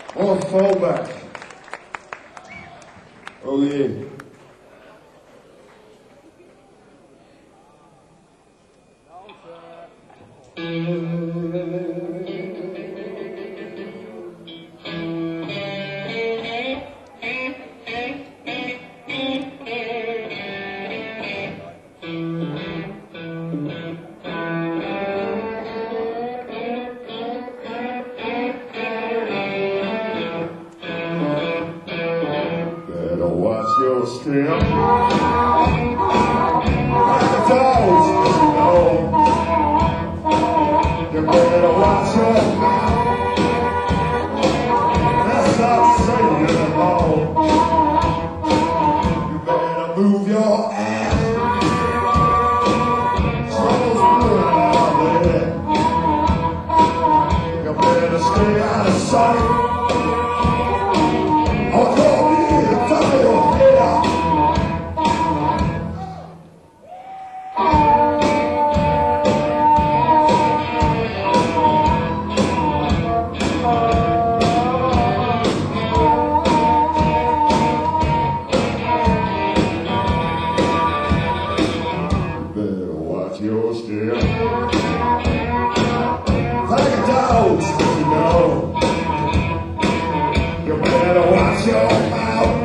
More fallback. Oh yeah. Better watch your step. Like the dogs, you know. You better watch your mouth. That's not saying it all. You better move your ass. Trouble's brewing out there. You better stay out of sight. I'll call you and tell your head. Better watch your step. Like a dog, you know. You better watch your mouth.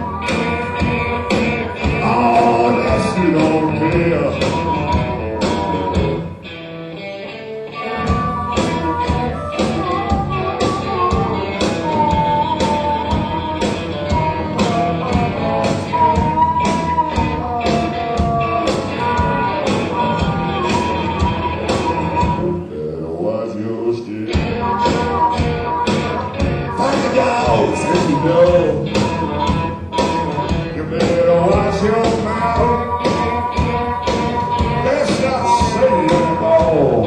Oh, unless you don't care. Better watch your step. Like a dog, you know. You better watch your mouth. Let's not say it all.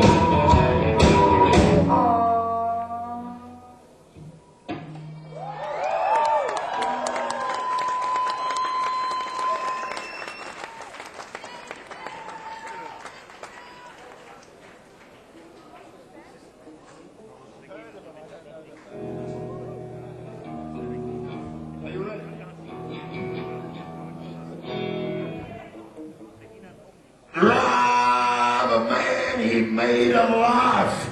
The man, he made a life,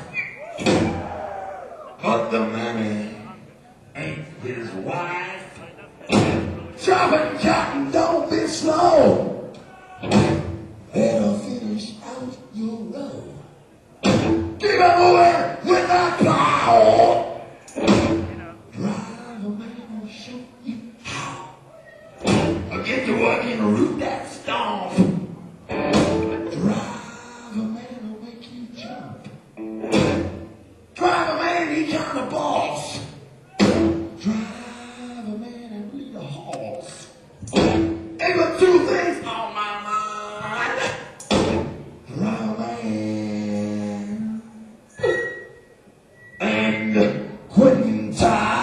but the money ain't his wife. Chopping cotton, don't be slow. Better finish out your row. Keep it moving with that plow. Drive a man will show you how. Get to work and root that stomp. Drive a man will make you jump. Drive a man, he kind of boss. Drive a man and lead a horse. Ain't but two things on my mind. Drive a man and quitting town.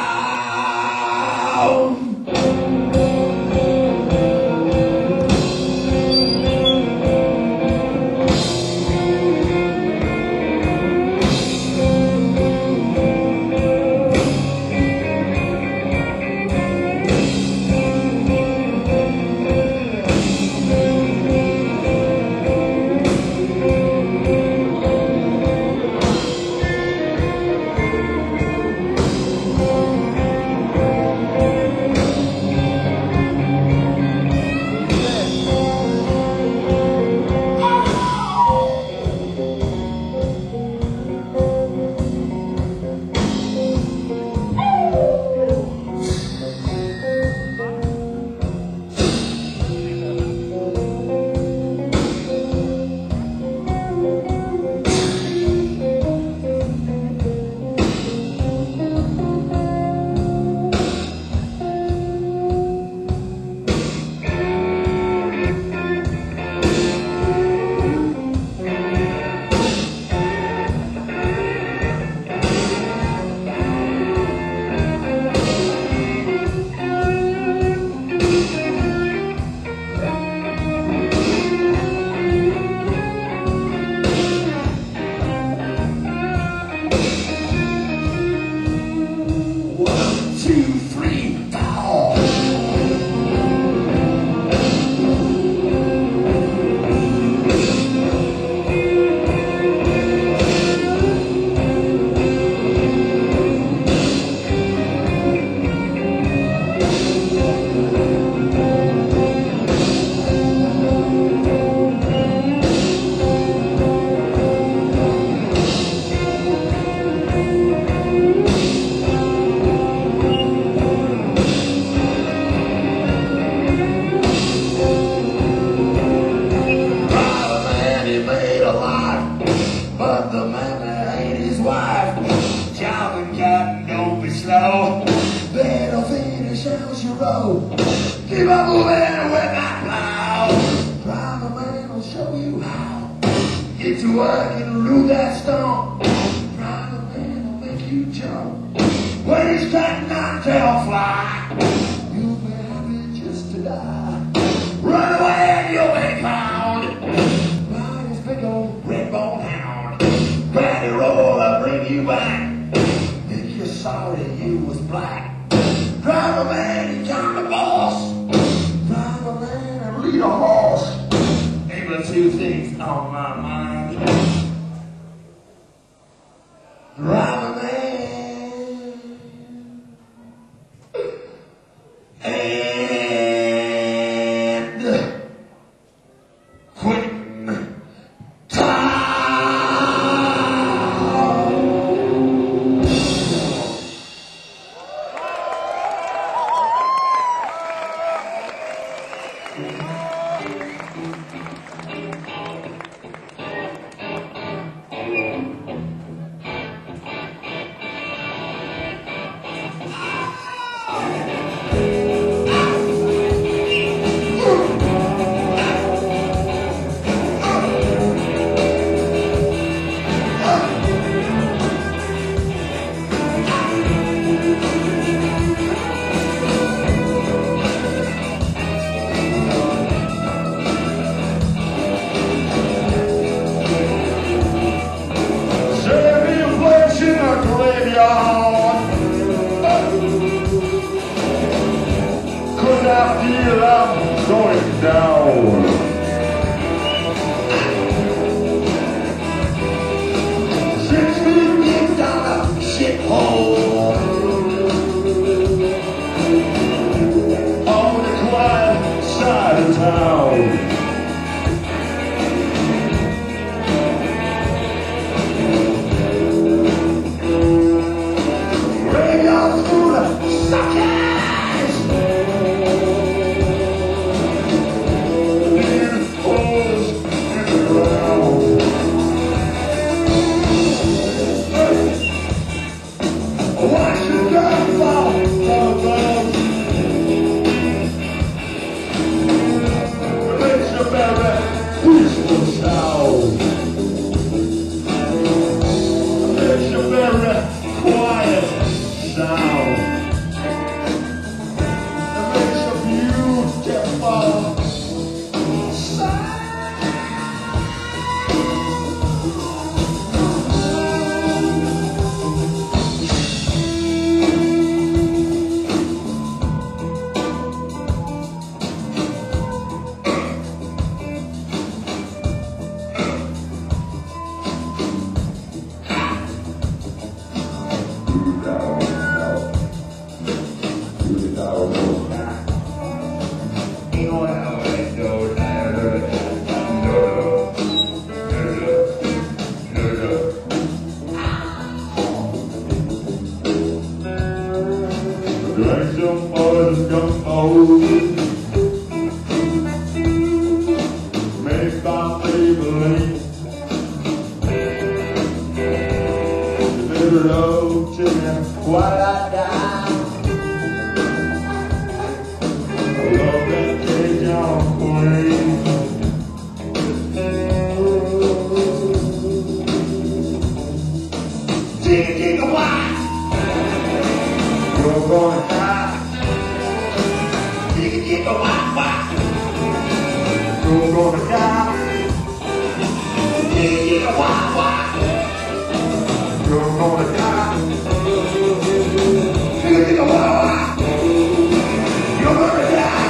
plow. Better finish as you roll. Keep on moving with my plow. Driver man will show you how. Get to work and root that stone. Driver man will make you jump. When he's cutting that tail fly, you'll be happy just to die. Run away and you'll be found. Ride his big old red bone hound. Granny roll, I'll bring you back. Make you sorry you was black. Driver man, he's on the boss. Driver man, and lead a horse. Ain't but two things on my mind. Driver man and quitting time. Cause I feel I'm going down. 6 feet deep down a shithole. On the quiet side of town. Radio's full of suckers. Drink some mud, some old. Make my Maybelline. Deliver love to me while I die. I love that Cajun queen. Dig a why. You're gonna die. Dig a why. You're gonna die. Dig a why. You're gonna die. Dig a why. You're gonna die.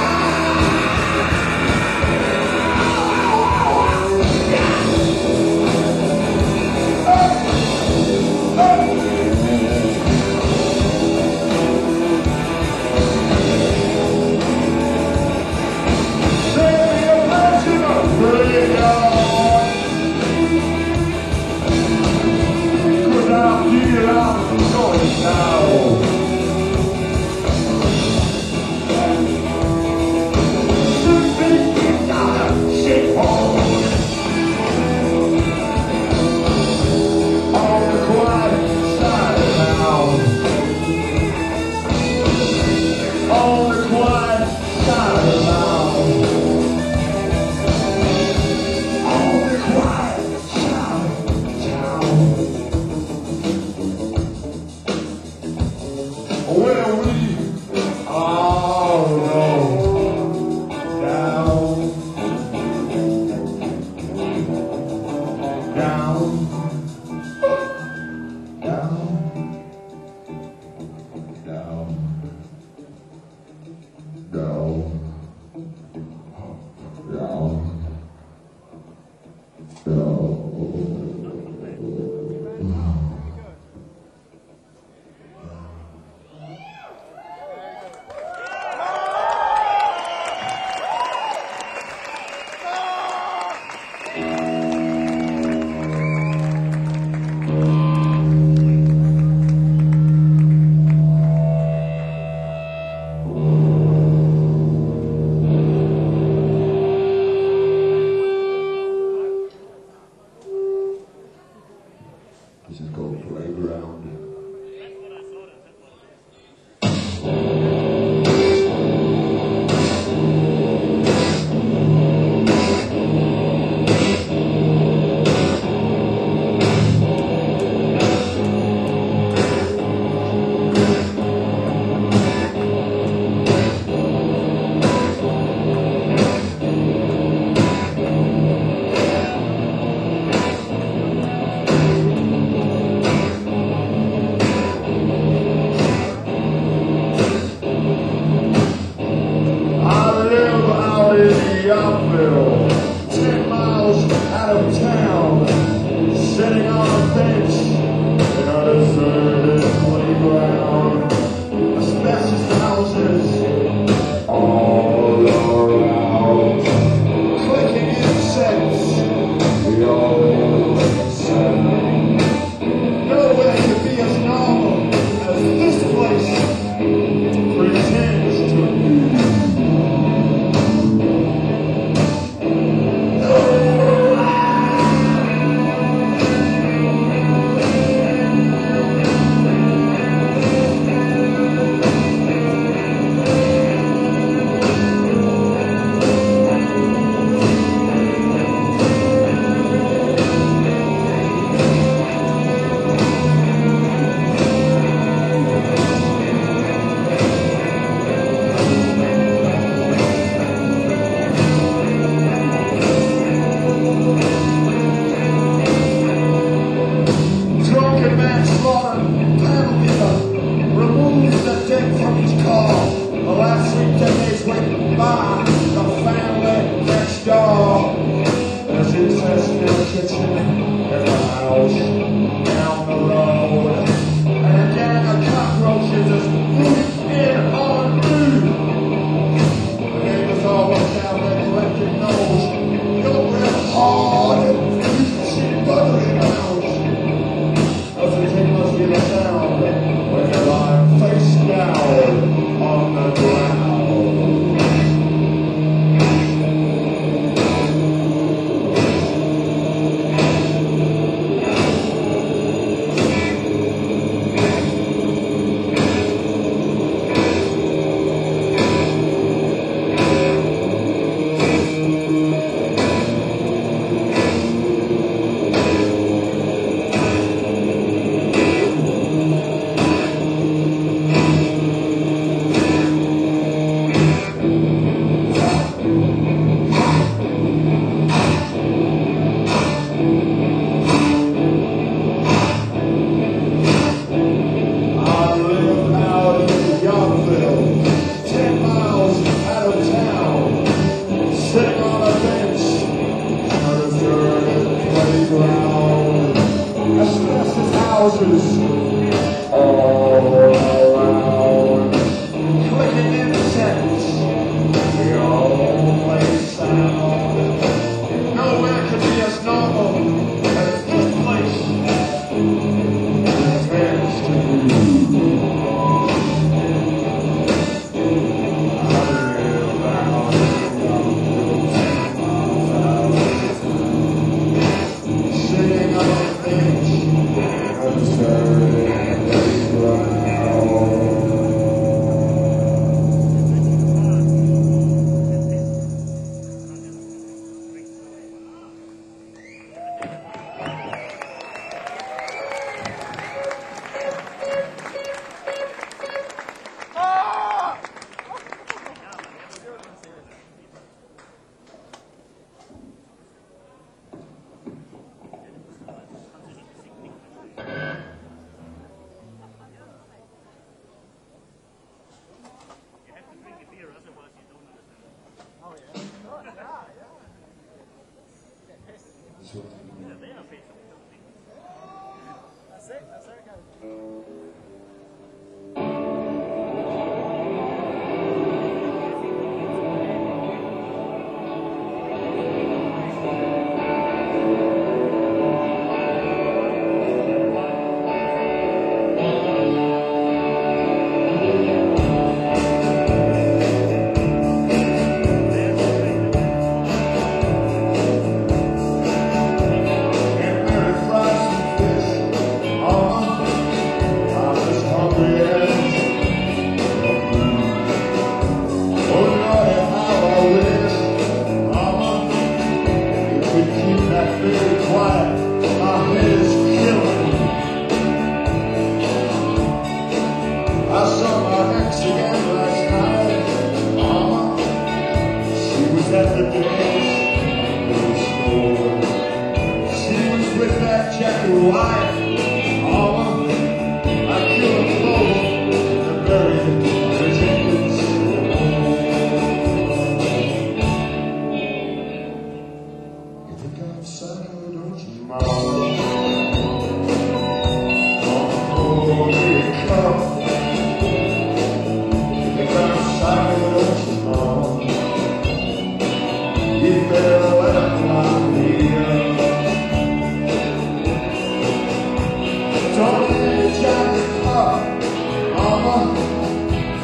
Yorkville, 10 miles out of town, sitting on a bench in a deserted playground. Asbestos houses all around, clicking insects, the only sound. Nowhere could be as normal as this place pretends to be.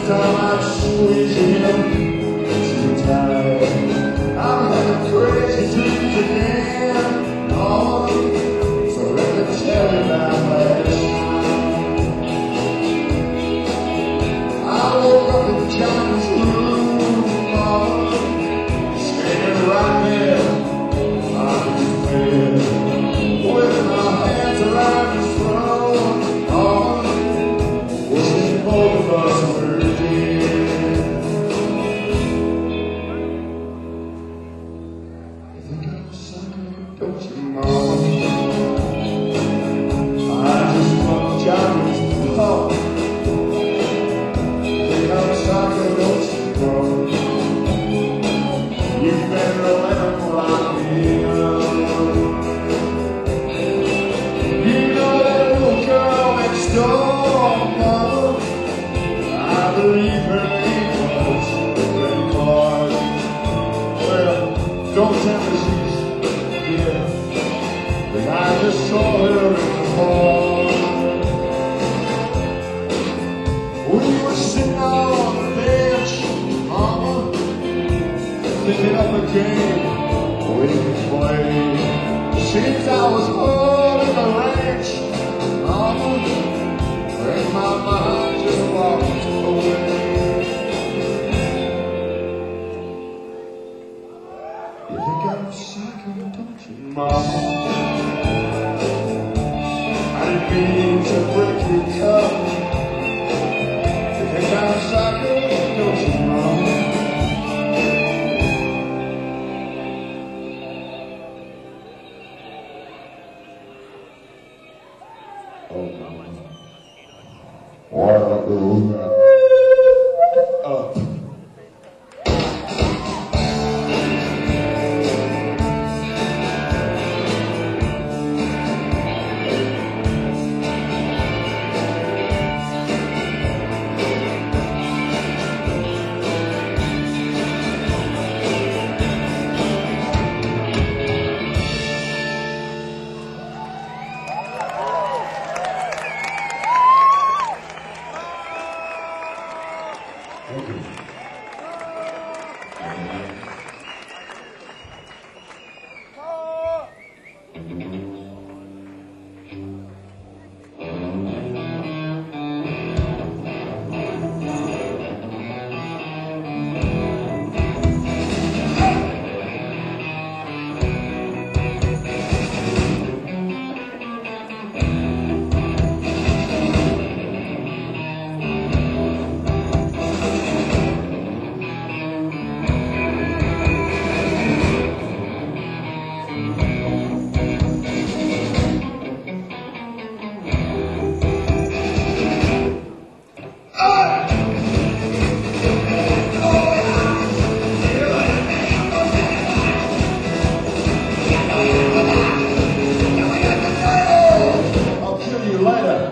time I squeeze him, too tired. I'm having crazy dreams again. Oh, so let me tell you about last night. I woke up in Johnny's room, mama, standing right there on his bed, with my hands around his throne. Oh, wishing both of us were dead. You think I'm a sucker, don't you, mama? I just want Johnny's pop. You think I'm a sucker, don't you, mama? You better let him lock me up. You know that little girl next door, mama? I believe her name was Betty Clark. Well, don't tell me she's dead, but I just saw her in the bar. We were sitting on the bench, mama, picking up a game we could play. Seems I was holding the ranch, mama, and my mind just walked away. You think I'm a psycho, don't you, mama? I didn't mean to break your cup. You think I'm a psycho, don't you, mama? Oh, mama. Why not do that? Up. Thank you. I'll kill you later.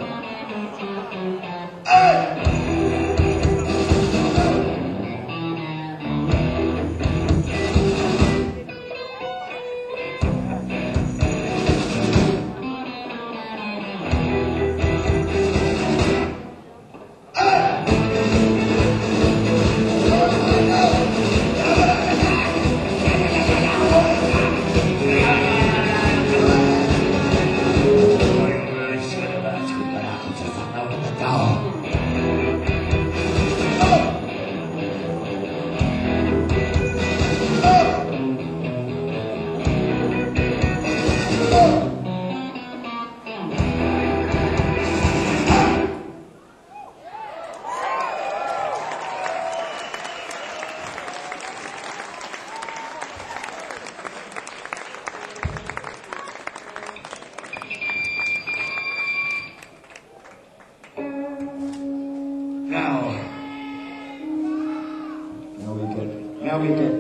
Now we get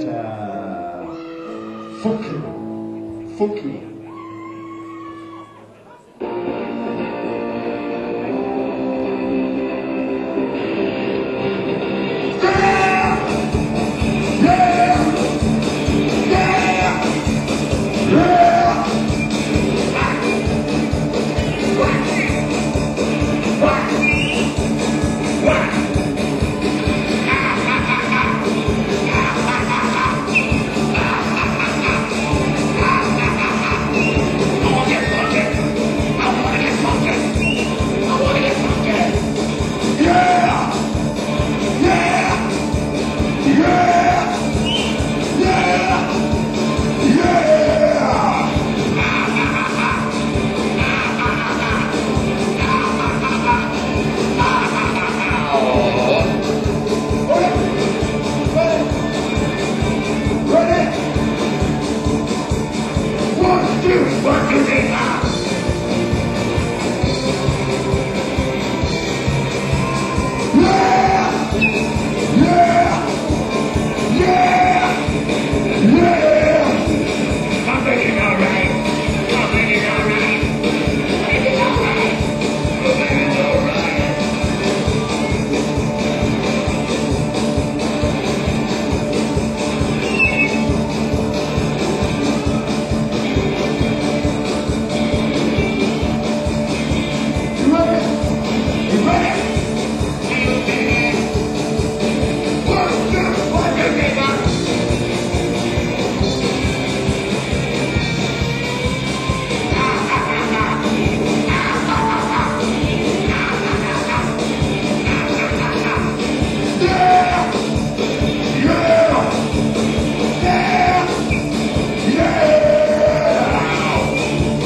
funky. Yeah, yeah, yeah, yeah.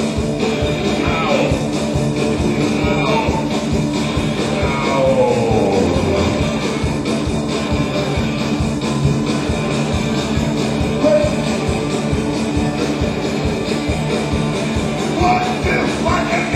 What is fucking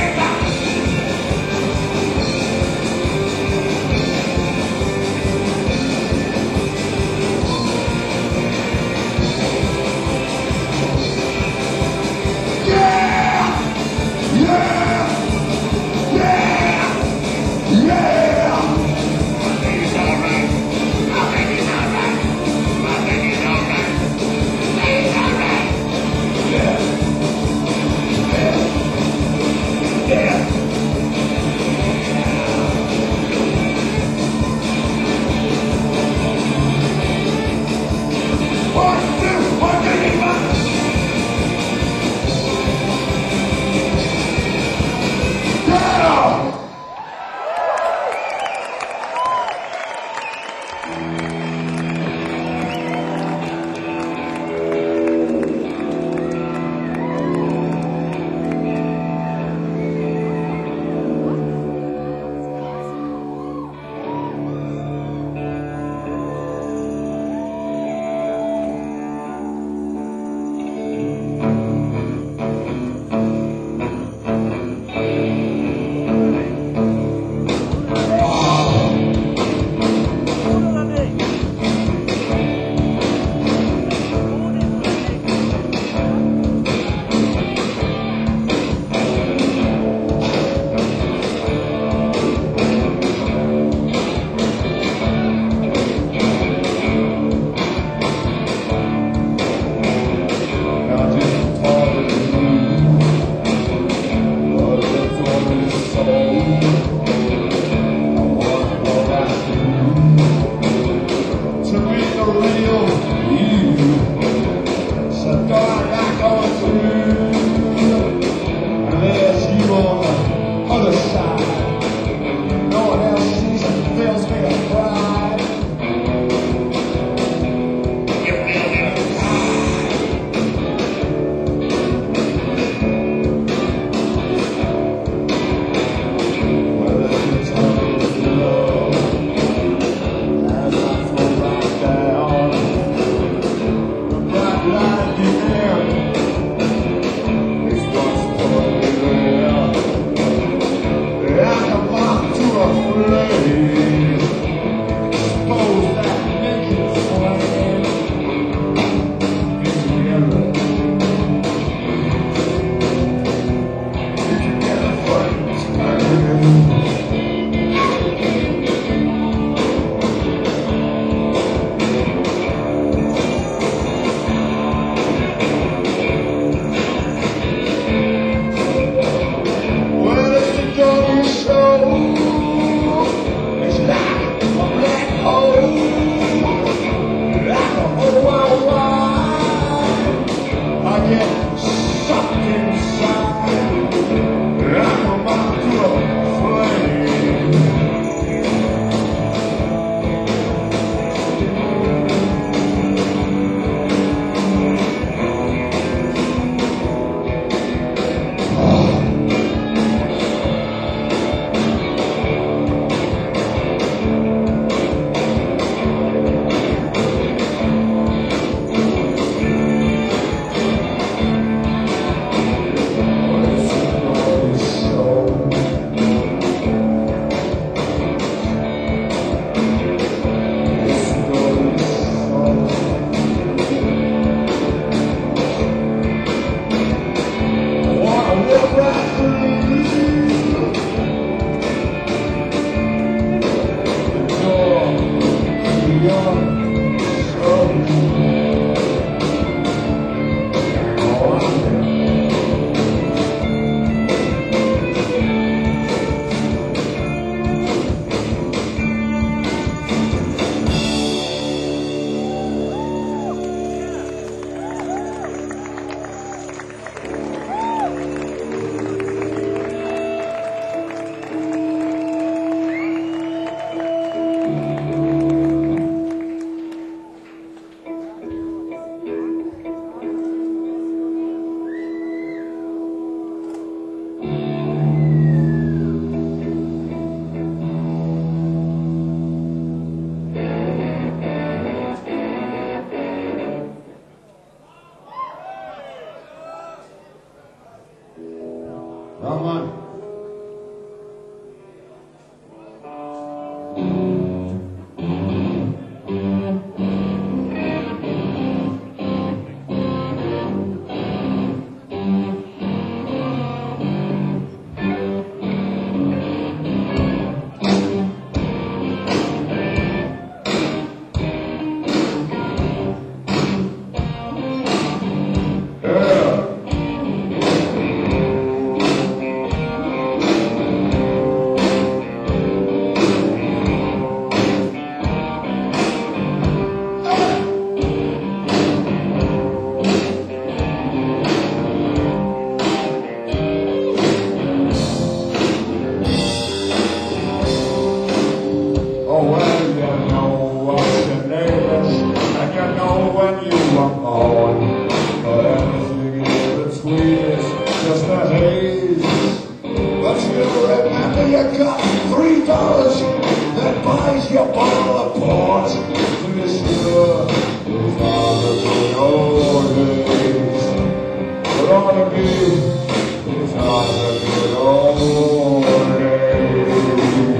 you fall apart. This year is all the good old days. But all of me is all the good old days.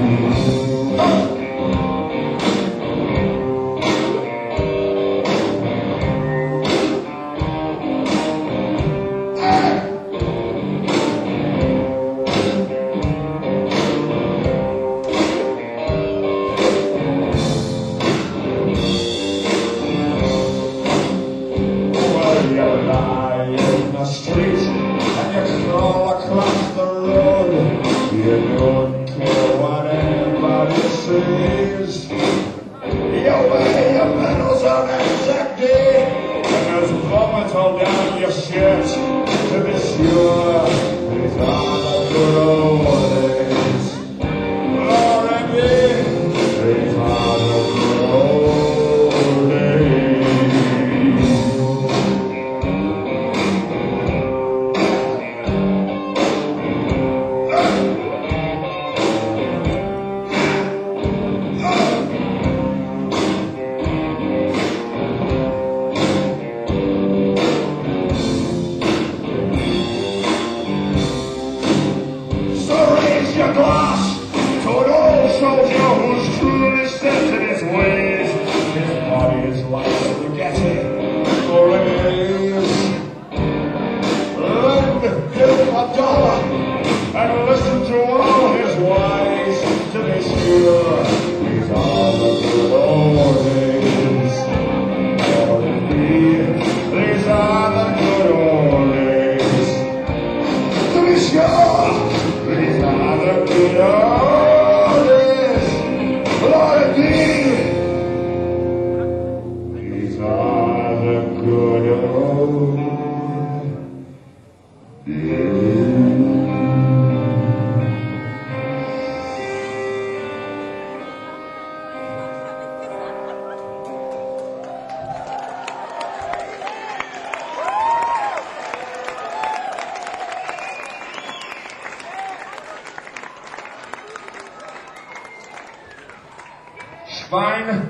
Schwein.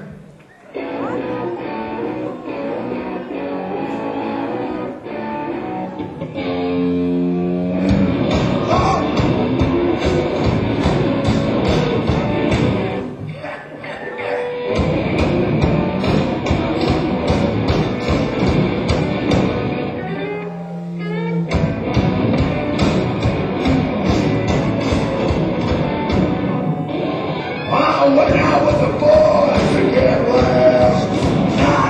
When I was a boy to get last,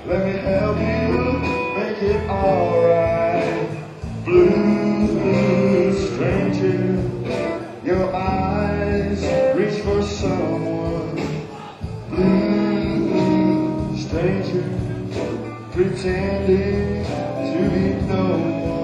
Let me help you make it alright. Blue stranger, your eyes reach for someone. Blue stranger, pretending to be no one.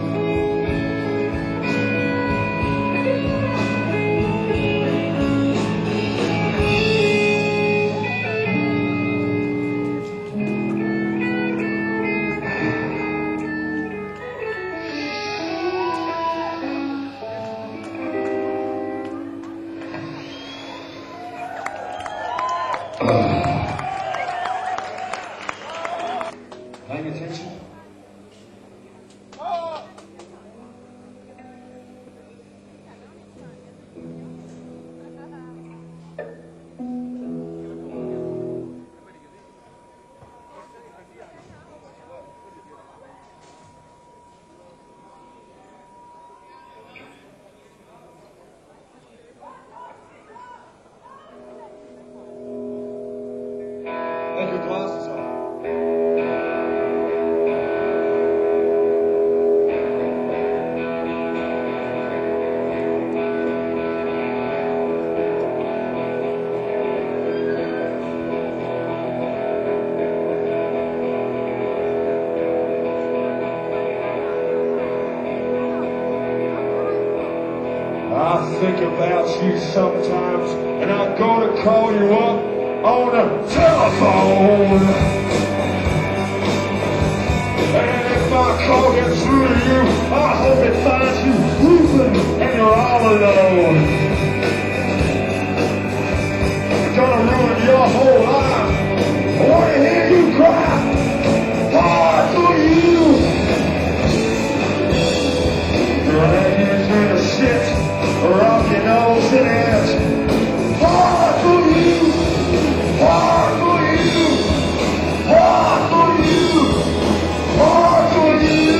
Paying attention? Take your glasses off. I think about you sometimes, and I'm gonna call you up on the telephone. And if my call gets through to you, I hope it finds you weeping and you're all alone. It's gonna ruin your whole life. I wanna hear you cry hard for you. Drag you through the shit. Rub your nose in it. Hard for you. Hard for you. Hard for you. Hard for you.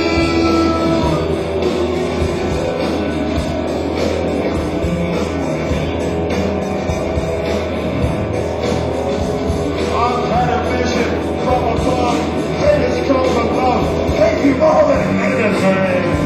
I've had a vision from above. Hate has come above. Hate you more than anything.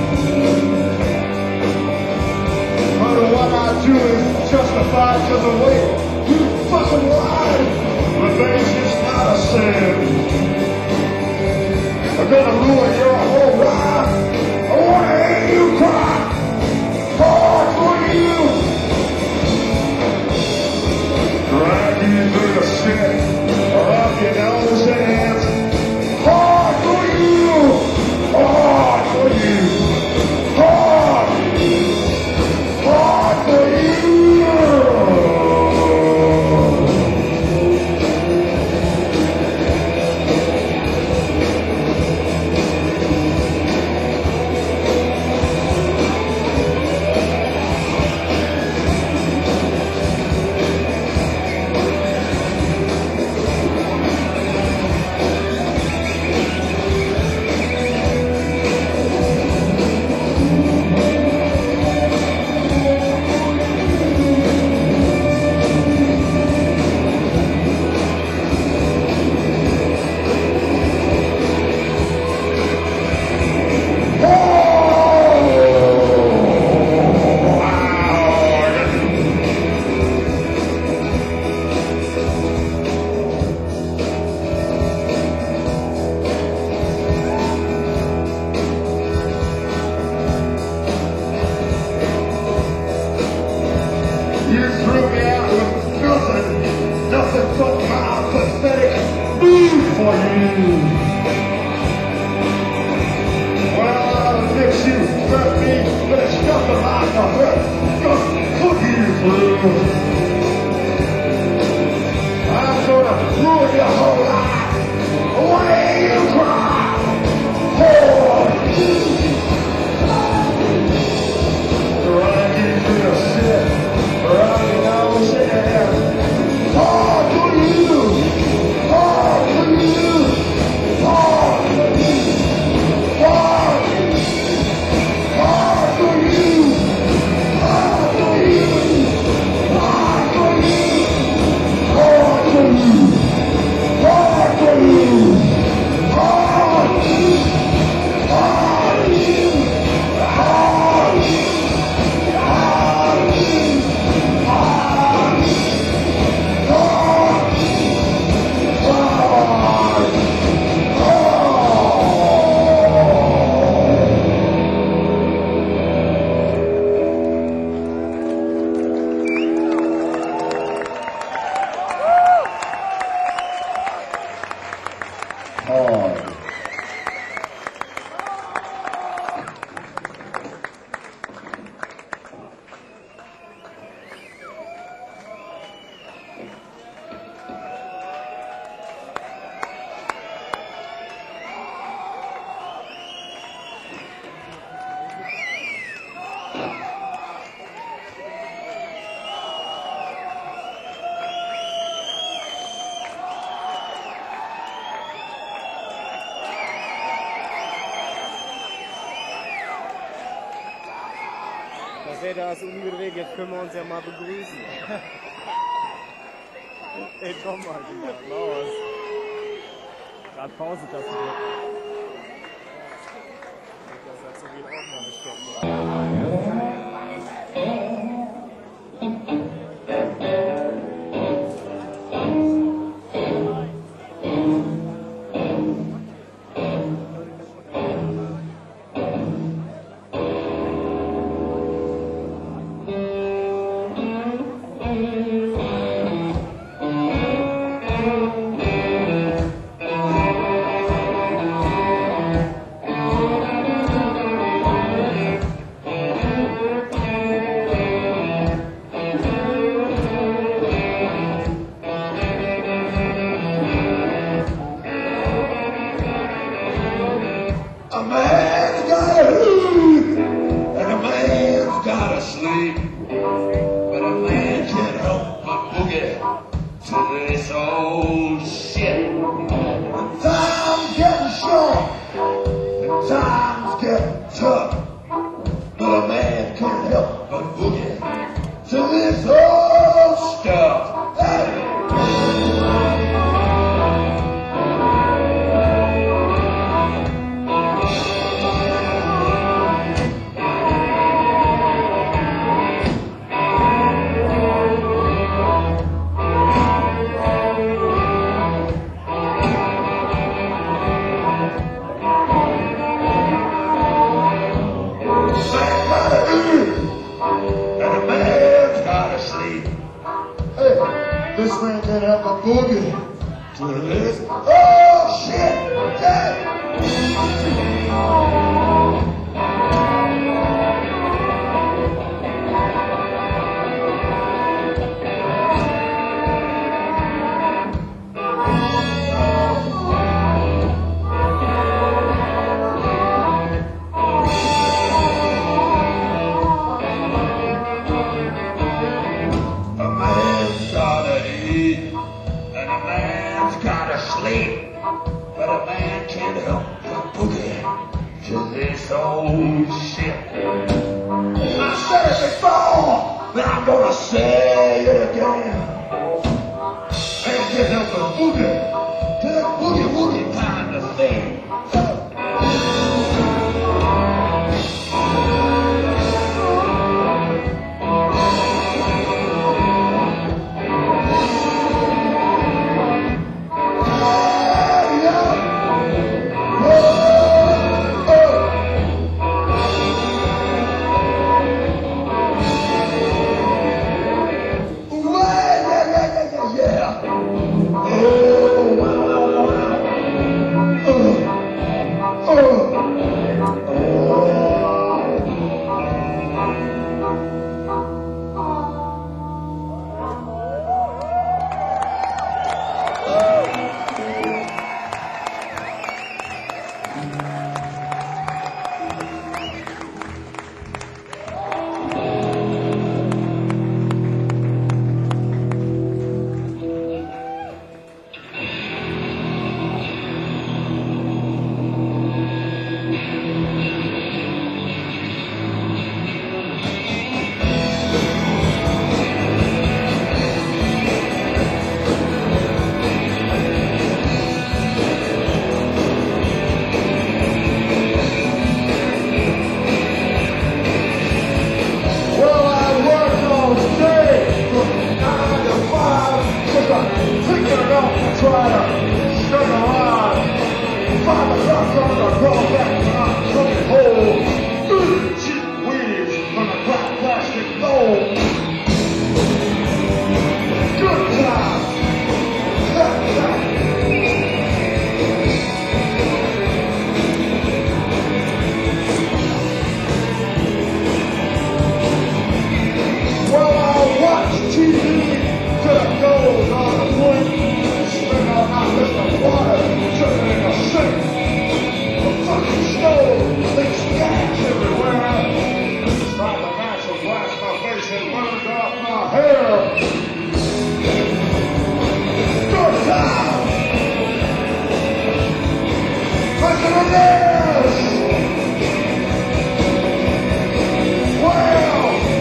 What I do is justified to the way you fucking lied. Revenge is not a sin. I'm gonna ruin your whole life. I wanna hear you cry hard for you. Drag you through the shit, rub your nose in it. Hard for you. Hard for you. Hard. Hard for you! Peter ist umgedreht, jetzt können wir uns ja mal begrüßen. Ey, komm mal, los. Gerade Pause das hier. Das hat so viel auch mal gestoppt. A man's gotta eat, and a man's gotta sleep, but a man can't help but boogie to this old shit. And time's getting short, and time's getting tough, but a man can't help but boogie to this old stuff. Hey. This man can't help but boogie to this. Oh shit! Yeah. Sleep, but a man can't help but boogie to this old shit. I said it before, but I'm gonna say it again. Man can't help but boogie to that boogie woogie kind of thing. Wow!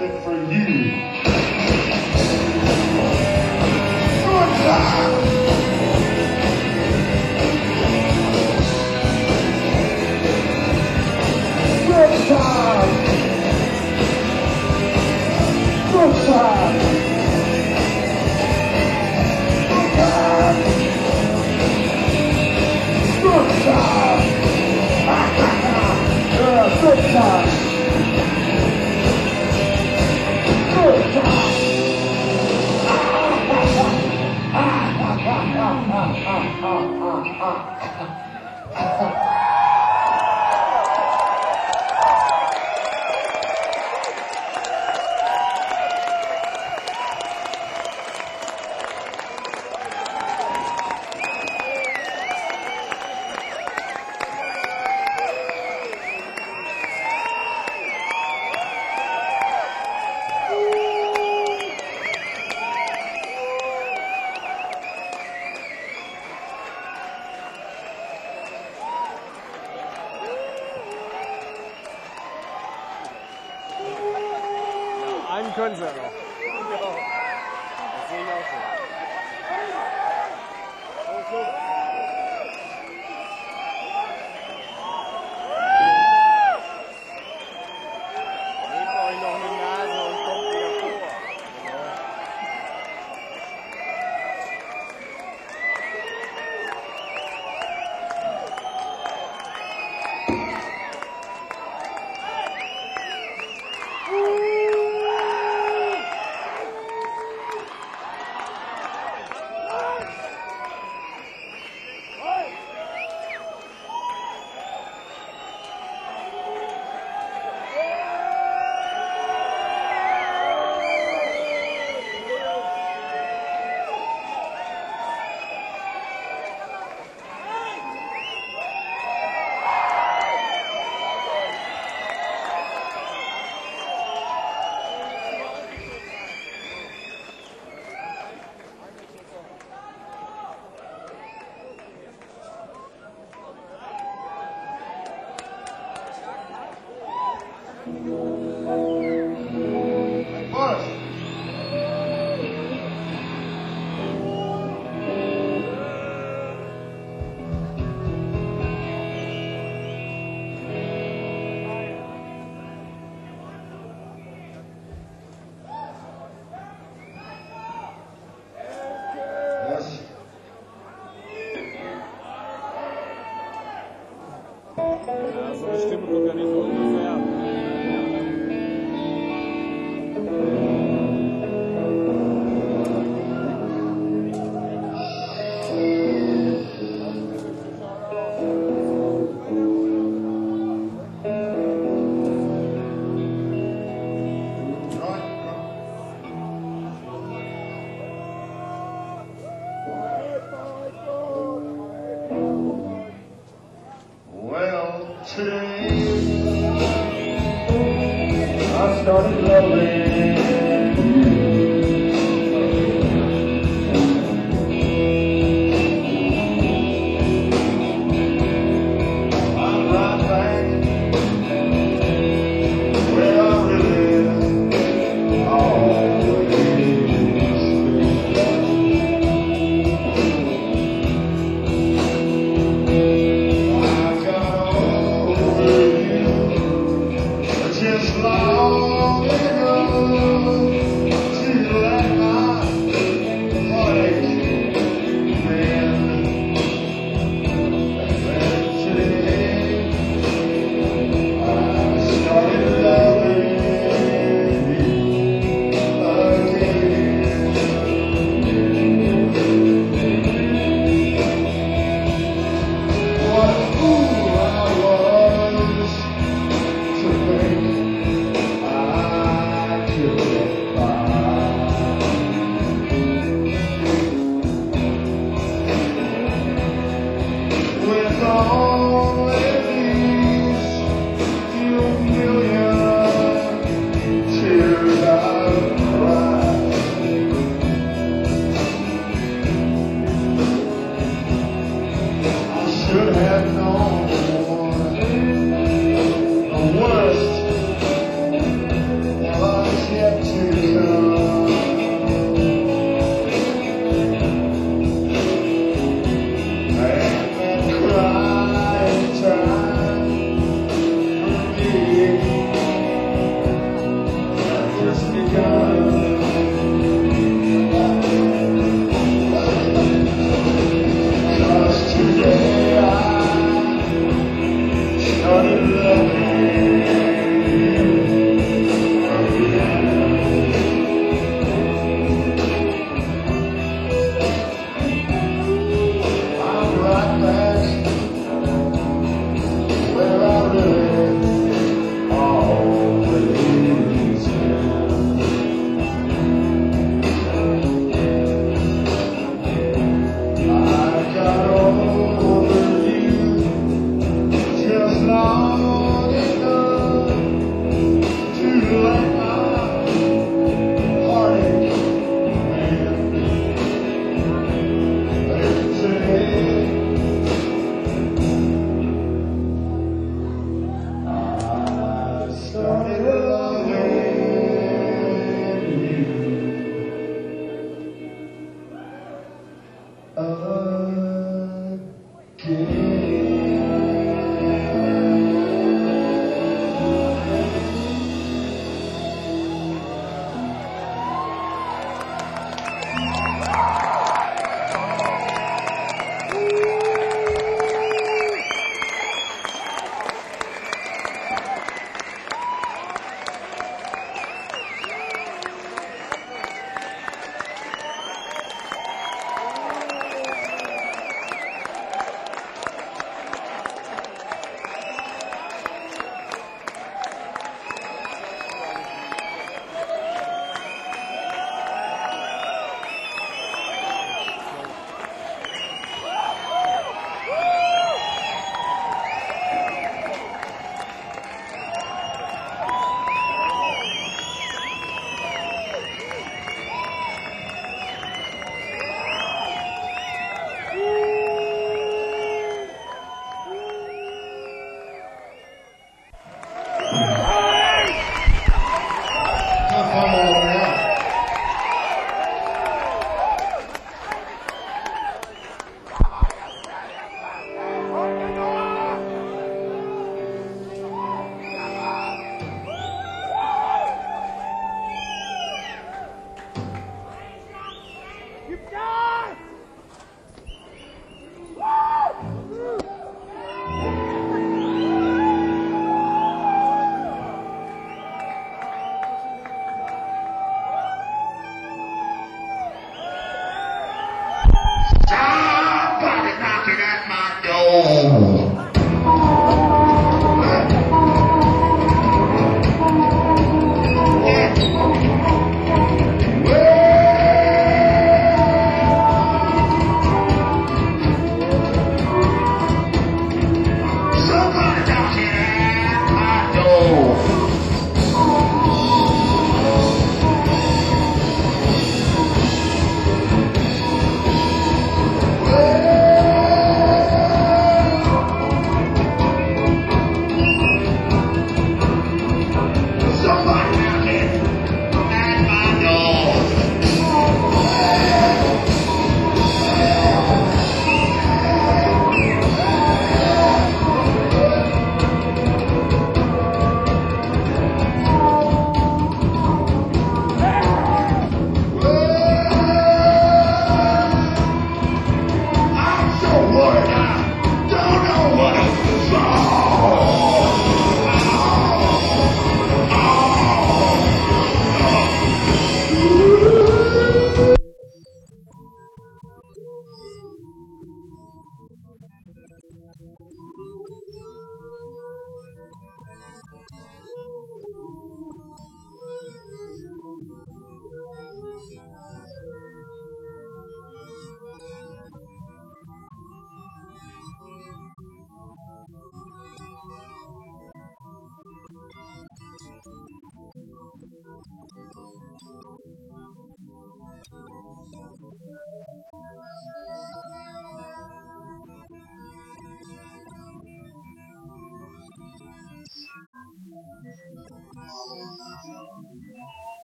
something for you. Good time. Good time. Good time. Good time. Good time. Yeah, good time. Good time. Einen können sie ja noch. Genau. Das sehe ich auch so. Nehmt euch noch eine Nase und kommt wieder vor. Ja, so eine Stimme kommt ja nicht so ungefähr. Well, today I started loving. I'm right back where I really always been. I got over you just long ago.